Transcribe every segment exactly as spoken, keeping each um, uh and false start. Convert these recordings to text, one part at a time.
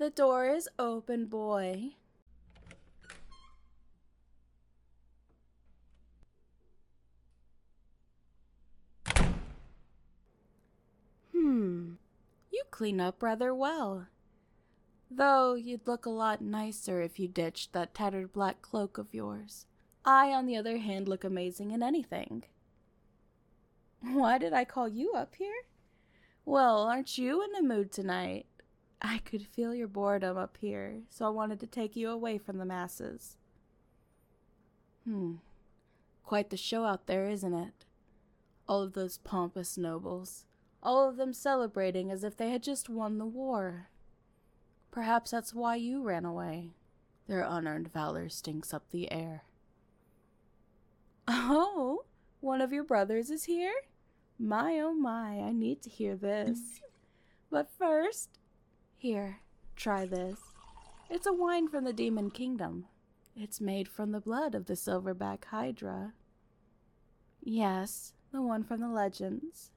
The door is open, boy. Hmm, you clean up rather well. Though you'd look a lot nicer if you ditched that tattered black cloak of yours. I, on the other hand, look amazing in anything. Why did I call you up here? Well, aren't you in the mood tonight? I could feel your boredom up here, so I wanted to take you away from the masses. Hmm, quite the show out there, isn't it? All of those pompous nobles, all of them celebrating as if they had just won the war. Perhaps that's why you ran away. Their unearned valor stinks up the air. Oh, one of your brothers is here? My oh my, I need to hear this. But first, here, try this. It's a wine from the Demon Kingdom. It's made from the blood of the Silverback Hydra. Yes, the one from the legends.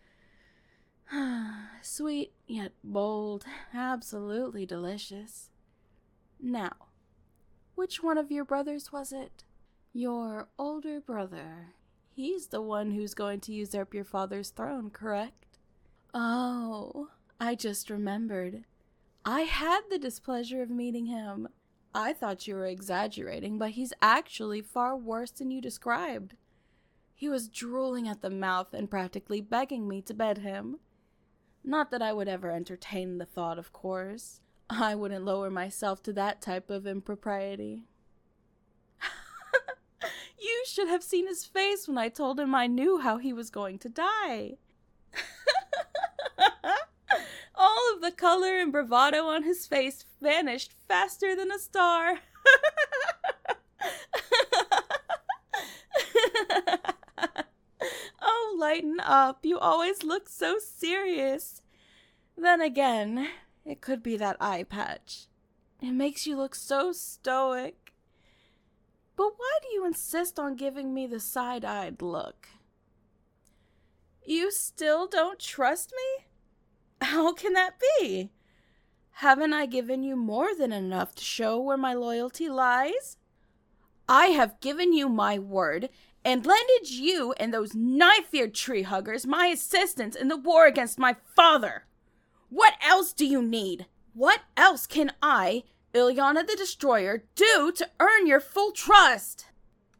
Sweet, yet bold, absolutely delicious. Now, which one of your brothers was it? Your older brother. He's the one who's going to usurp your father's throne, correct? Oh, I just remembered. I had the displeasure of meeting him. I thought you were exaggerating, but he's actually far worse than you described. He was drooling at the mouth and practically begging me to bed him. Not that I would ever entertain the thought, of course. I wouldn't lower myself to that type of impropriety. You should have seen his face when I told him I knew how he was going to die. All of the color and bravado on his face vanished faster than a star. Oh, lighten up. You always look so serious. Then again, it could be that eye patch. It makes you look so stoic. But why do you insist on giving me the side-eyed look? You still don't trust me? How can that be? Haven't I given you more than enough to show where my loyalty lies? I have given you my word and lended you and those knife-eared tree huggers my assistance in the war against my father. What else do you need? What else can I, Ilyana the Destroyer, do to earn your full trust?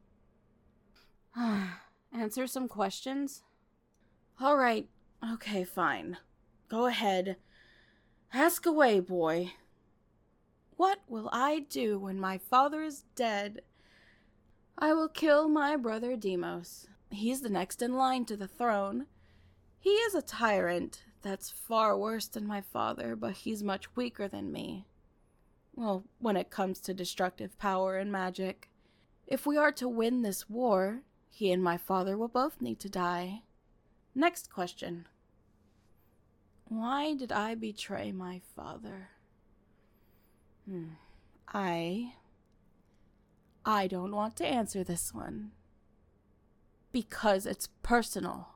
Answer some questions? All right. Okay, fine. Go ahead. Ask away, boy. What will I do when my father is dead? I will kill my brother Deimos. He's the next in line to the throne. He is a tyrant. That's far worse than my father, but he's much weaker than me. Well, when it comes to destructive power and magic. If we are to win this war, he and my father will both need to die. Next question. Why did I betray my father? Hmm. I... I don't want to answer this one. Because it's personal.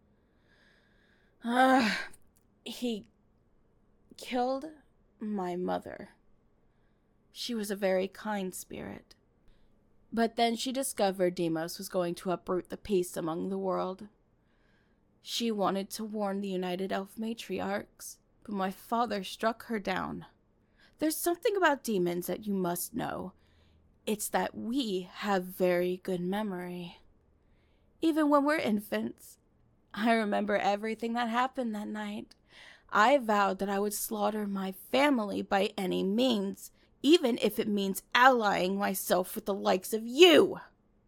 Uh, he killed my mother. She was a very kind spirit. But then she discovered Deimos was going to uproot the peace among the world. She wanted to warn the United Elf Matriarchs, but my father struck her down. There's something about demons that you must know. It's that we have very good memory. Even when we're infants. I remember everything that happened that night. I vowed that I would slaughter my family by any means, even if it means allying myself with the likes of you.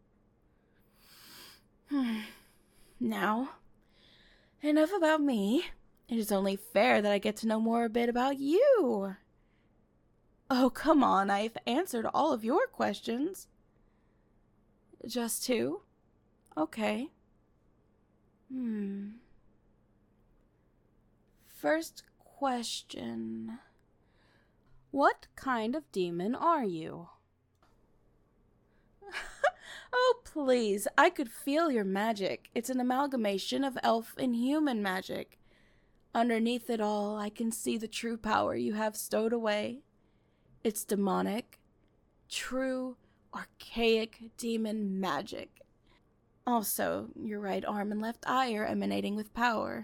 Now, enough about me. It is only fair that I get to know more a bit about you. Oh, come on, I've answered all of your questions. Just two? Okay. Hmm. First question. What kind of demon are you? Oh, please, I could feel your magic. It's an amalgamation of elf and human magic. Underneath it all, I can see the true power you have stowed away. It's demonic, true, archaic demon magic. Also, your right arm and left eye are emanating with power.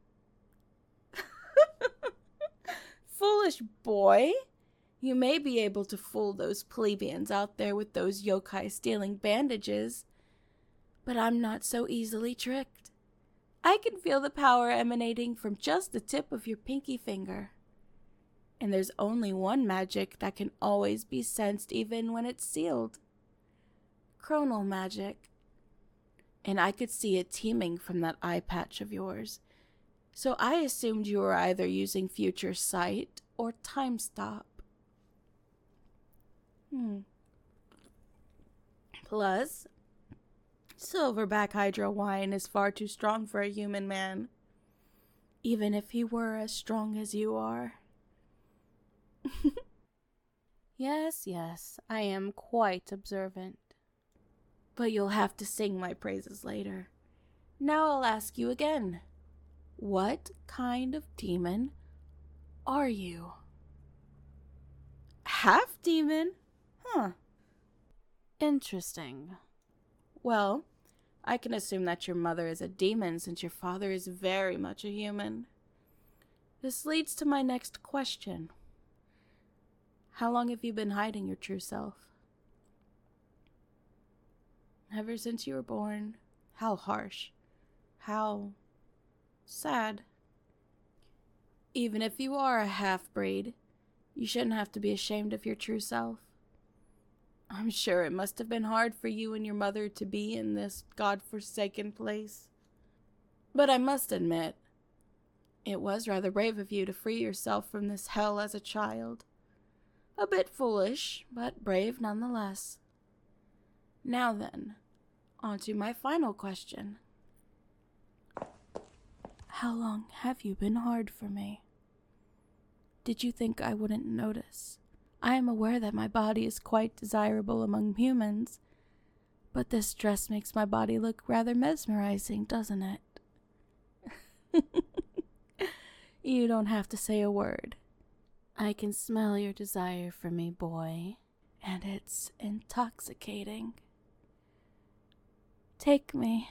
Foolish boy! You may be able to fool those plebeians out there with those yokai stealing bandages, but I'm not so easily tricked. I can feel the power emanating from just the tip of your pinky finger. And there's only one magic that can always be sensed even when it's sealed. Chronal magic. And I could see it teeming from that eye patch of yours. So I assumed you were either using future sight or time stop. Hmm. Plus, Silverback Hydro wine is far too strong for a human man, even if he were as strong as you are. Yes, yes, I am quite observant. But you'll have to sing my praises later. Now I'll ask you again. What kind of demon are you? Half demon? Huh. Interesting. Well, I can assume that your mother is a demon since your father is very much a human. This leads to my next question. How long have you been hiding your true self? Ever since you were born. How harsh. How sad. Even if you are a half-breed, you shouldn't have to be ashamed of your true self. I'm sure it must have been hard for you and your mother to be in this God-forsaken place. But I must admit, it was rather brave of you to free yourself from this hell as a child. A bit foolish, but brave nonetheless. Now then, on to my final question. How long have you been hard for me? Did you think I wouldn't notice? I am aware that my body is quite desirable among humans, but this dress makes my body look rather mesmerizing, doesn't it? You don't have to say a word. I can smell your desire for me, boy, and it's intoxicating. Take me.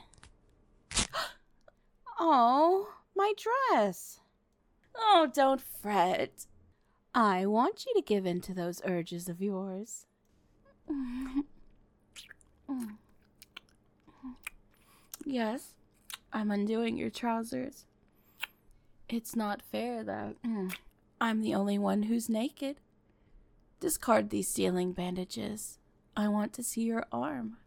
Oh, my dress. Oh, don't fret. I want you to give in to those urges of yours. Yes, I'm undoing your trousers. It's not fair that I'm the only one who's naked. Discard these sealing bandages. I want to see your arm.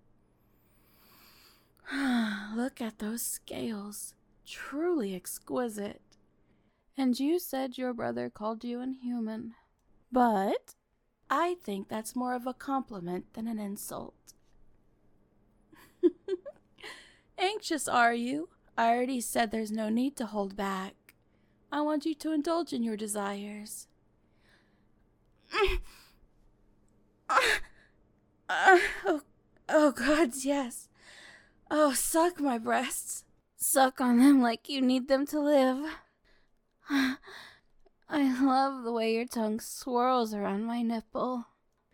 Look at those scales. Truly exquisite. And you said your brother called you inhuman. But I think that's more of a compliment than an insult. Anxious, are you? I already said there's no need to hold back. I want you to indulge in your desires. uh, oh, oh, God, yes. Oh, suck my breasts. Suck on them like you need them to live. I love the way your tongue swirls around my nipple.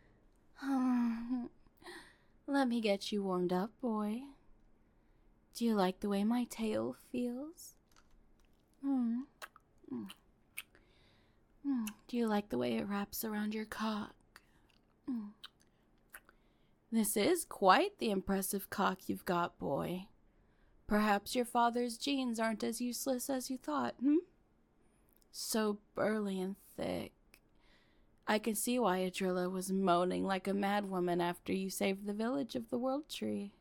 Let me get you warmed up, boy. Do you like the way my tail feels? Mm. Mm. Mm. Do you like the way it wraps around your cock? Mm. This is quite the impressive cock you've got, boy. Perhaps your father's genes aren't as useless as you thought, hmm? So burly and thick. I can see why Adrilla was moaning like a madwoman after you saved the village of the World Tree.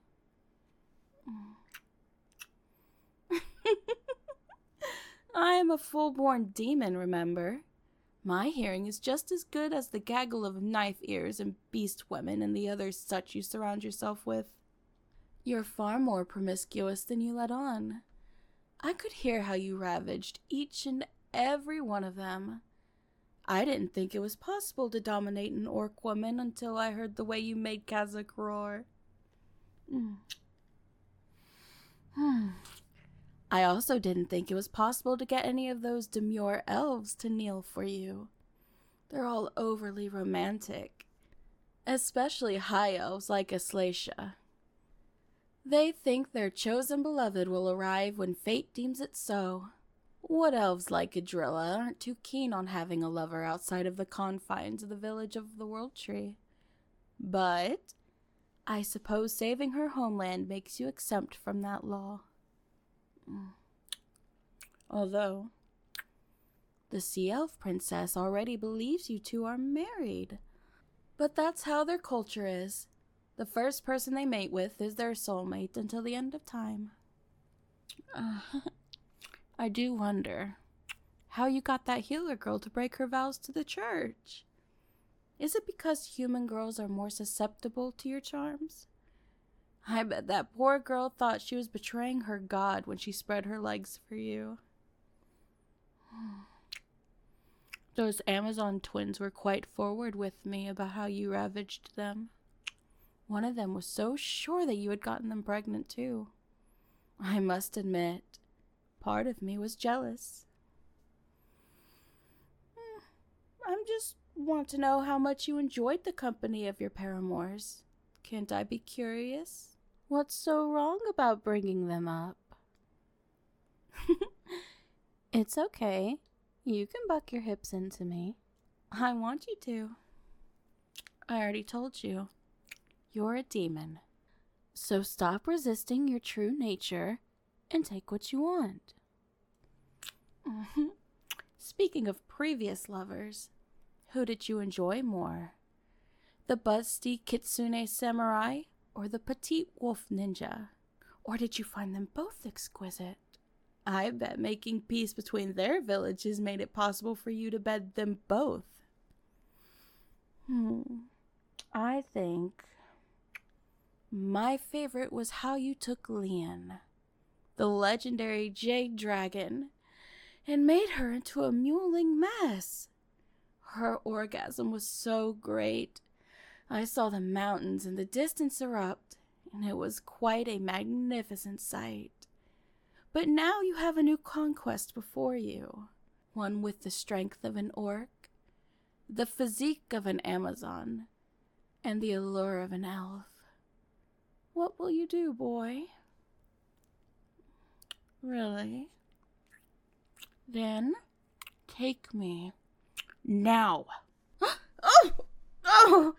I am a full-born demon, remember? My hearing is just as good as the gaggle of knife ears and beast women and the other such you surround yourself with. You're far more promiscuous than you let on. I could hear how you ravaged each and every one of them. I didn't think it was possible to dominate an orc woman until I heard the way you made Kazakh roar. Mm. Hmm. I also didn't think it was possible to get any of those demure elves to kneel for you. They're all overly romantic, especially high elves like Aslacia. They think their chosen beloved will arrive when fate deems it so. Wood elves like Idrilla aren't too keen on having a lover outside of the confines of the village of the World Tree. But I suppose saving her homeland makes you exempt from that law. Although, the Sea Elf Princess already believes you two are married. But that's how their culture is. The first person they mate with is their soulmate until the end of time. Uh, I do wonder how you got that healer girl to break her vows to the church. Is it because human girls are more susceptible to your charms? I bet that poor girl thought she was betraying her god when she spread her legs for you. Those Amazon twins were quite forward with me about how you ravaged them. One of them was so sure that you had gotten them pregnant too. I must admit, part of me was jealous. I just want to know how much you enjoyed the company of your paramours. Can't I be curious? What's so wrong about bringing them up? It's okay. You can buck your hips into me. I want you to. I already told you. You're a demon. So stop resisting your true nature and take what you want. Mm-hmm. Speaking of previous lovers, who did you enjoy more? The busty kitsune samurai or the petite wolf ninja? Or did you find them both exquisite? I bet making peace between their villages made it possible for you to bed them both. Hmm. I think my favorite was how you took Lian, the legendary jade dragon, and made her into a mewling mess. Her orgasm was so great. I saw the mountains in the distance erupt, and it was quite a magnificent sight. But now you have a new conquest before you, one with the strength of an orc, the physique of an Amazon, and the allure of an elf. What will you do, boy? Really? Then take me now. Oh! Oh!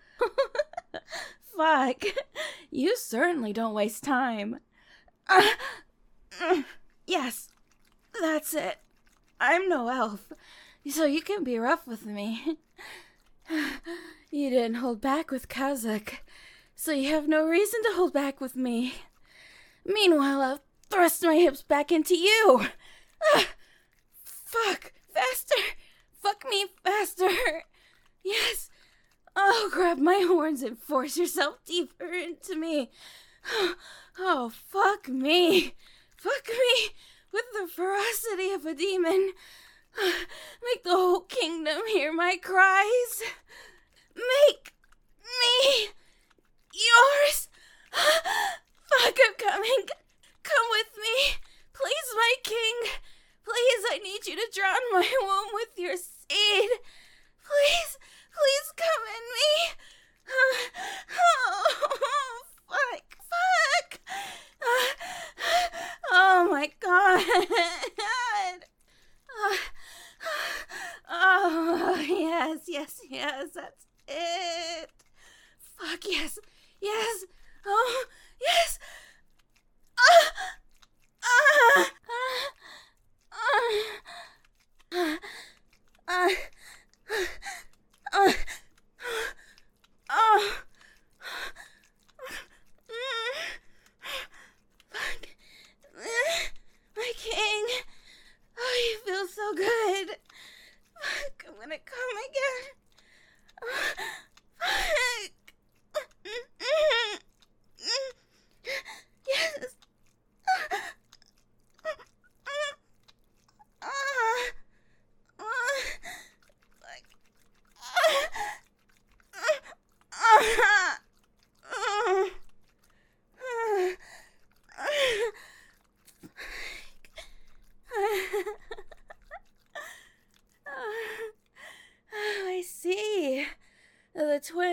Fuck. You certainly don't waste time. Uh, uh, yes, that's it. I'm no elf, so you can be rough with me. You didn't hold back with Kazakh, so you have no reason to hold back with me. Meanwhile, I'll thrust my hips back into you. Ah, fuck, faster. Fuck me faster. Yes. Oh, grab my horns and force yourself deeper into me. Oh, fuck me. Fuck me with the ferocity of a demon. Make the whole kingdom hear my cries. Make me yours. Fuck, I'm coming. Come with me. Please, my king. Please, I need you to drown my womb with your seed. Please, please come in me. Oh, fuck, fuck. Oh my god. Oh, yes, yes, yes, that's it. Fuck, yes, yes. Oh, yes. Ah, ah, ah, ah, ah, ah, fuck, my king.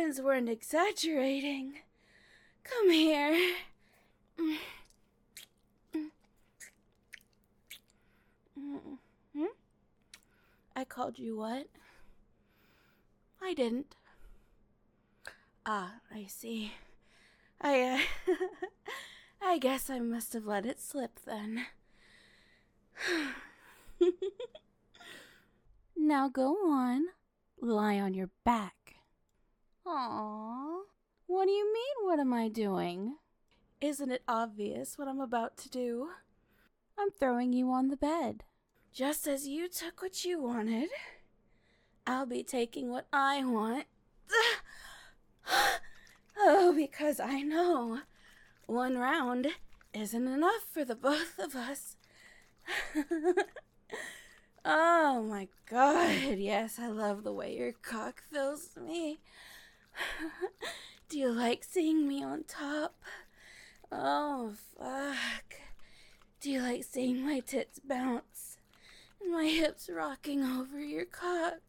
dragons weren't exaggerating. Come here. Hmm? I called you what? I didn't. Ah, I see. I, uh, I guess I must have let it slip then. Now go on. Lie on your back. Aww. What do you mean, what am I doing? Isn't it obvious what I'm about to do? I'm throwing you on the bed. Just as you took what you wanted, I'll be taking what I want. Oh, because I know one round isn't enough for the both of us. Oh my God, yes, I love the way your cock fills me. Do you like seeing me on top? Oh, fuck. Do you like seeing my tits bounce and my hips rocking over your cock?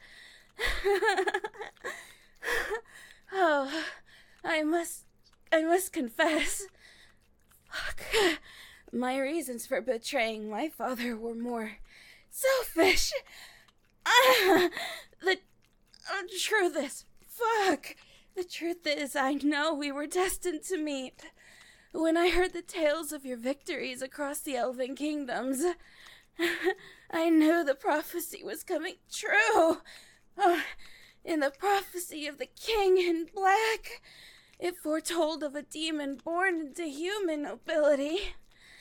Oh, I must, I must confess. Fuck. My reasons for betraying my father were more selfish. Ah, the uh, truth is, fuck. The truth is, I know we were destined to meet. When I heard the tales of your victories across the elven kingdoms, I knew the prophecy was coming true. Oh, in the prophecy of the king in black, it foretold of a demon born into human nobility.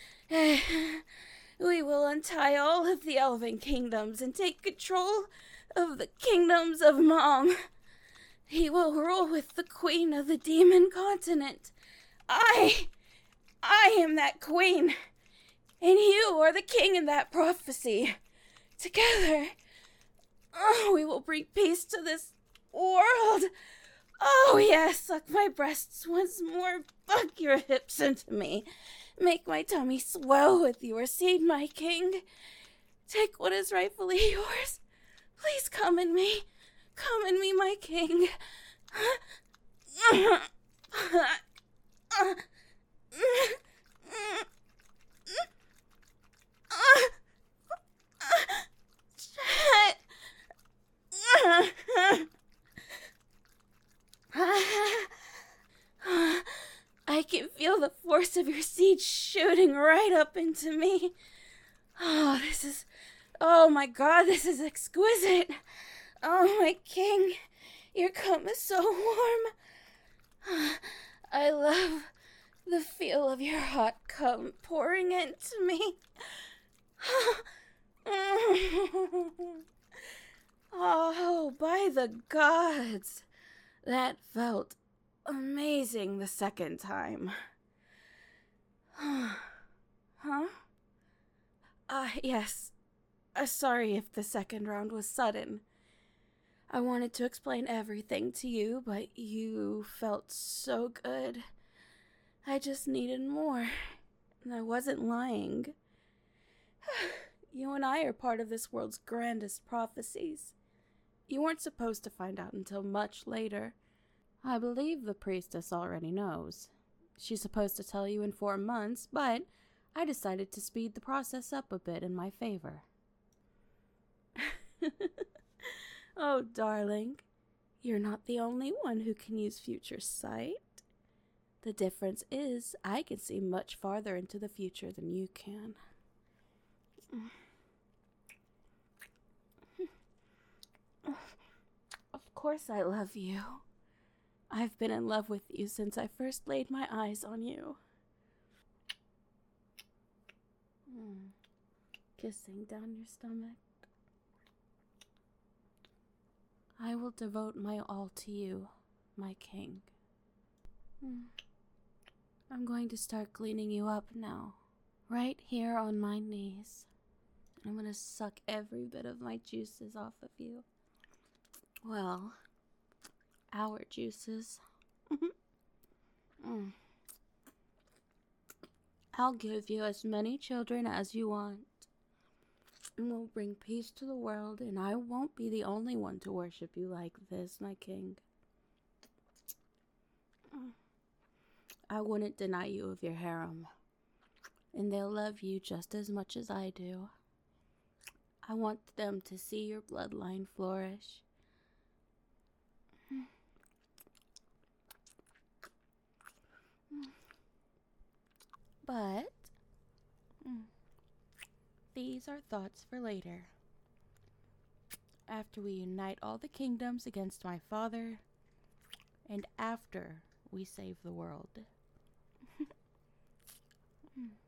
We will untie all of the elven kingdoms and take control of the kingdoms of Mom. He will rule with the queen of the demon continent. I, I am that queen, and you are the king in that prophecy. Together, oh, we will bring peace to this world. Oh, yes, suck my breasts once more, fuck your hips into me. Make my tummy swell with your seed, my king. Take what is rightfully yours. Please come in me. Come in me, my king. I can feel the force of your seed shooting right up into me. Oh, this is... Oh my God, this is exquisite. Oh, my king, your cum is so warm. I love the feel of your hot cum pouring into me. Oh, by the gods, that felt amazing the second time. Huh? Ah, uh, yes. Uh, sorry if the second round was sudden. I wanted to explain everything to you, but you felt so good. I just needed more, and I wasn't lying. You and I are part of this world's grandest prophecies. You weren't supposed to find out until much later. I believe the priestess already knows. She's supposed to tell you in four months, but I decided to speed the process up a bit in my favor. Oh, darling, you're not the only one who can use future sight. The difference is I can see much farther into the future than you can. Of course I love you. I've been in love with you since I first laid my eyes on you. Mm. Kissing down your stomach. I will devote my all to you, my king. Mm. I'm going to start cleaning you up now, right here on my knees. I'm going to suck every bit of my juices off of you. Well, our juices. mm. I'll give you as many children as you want. And we'll bring peace to the world, and I won't be the only one to worship you like this, my king. I wouldn't deny you of your harem, and they'll love you just as much as I do. I want them to see your bloodline flourish. But these are thoughts for later. After we unite all the kingdoms against my father, and after we save the world.